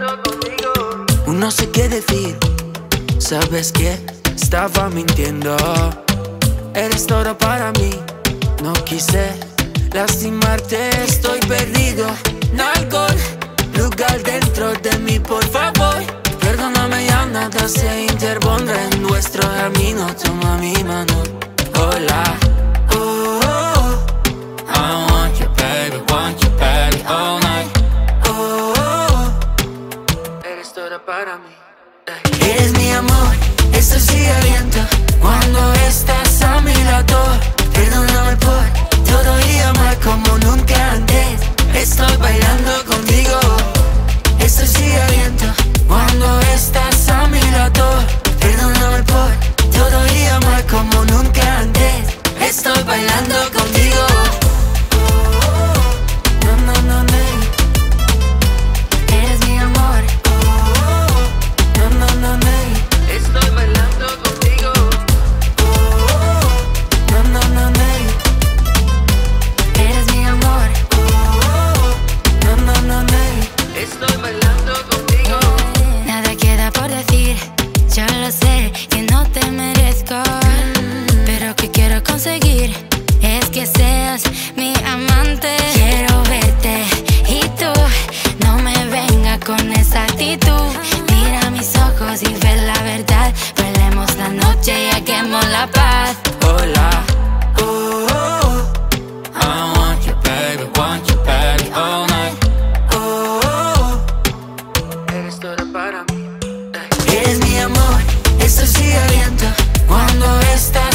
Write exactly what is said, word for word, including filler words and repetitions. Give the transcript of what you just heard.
No sé qué decir, sabes que estaba mintiendo. Eres todo para mí, no quise lastimarte, estoy perdido. No alcohol, lugar dentro de mí, por favor. Perdóname, ya nada se interpondrá en nuestro camino. Toma mi mano, hola. Oh, oh, I want you, baby, want you, baby, all night. Oh, oh, eres toda para mí. Eres mi amor, esto sigue viento cuando estás a mi lado. Perdóname por todo y amar como nunca antes. Estoy bailando contigo. Esto sigue viento cuando estás a mi lado. Perdóname por todo y amar como nunca antes. Estoy bailando contigo. No, no, no, no. Eres mi amor. No, no, no, no. Estoy bailando contigo. No, no, no, no. Eres mi amor. No, no, no, no. Estoy bailando contigo. Nada queda por decir, yo lo sé que no te merezco, pero que quiero conseguir es que seas mi amante. Quiero verte y tú no me vengas con esa actitud. Mira mis ojos y ve la verdad. Bailemos la noche y hagamos la paz. Hola. Oh, oh, I want you, baby, want you, baby, all night. Oh, oh, eres toda para mí. Eres mi amor, esto sigue viento cuando estás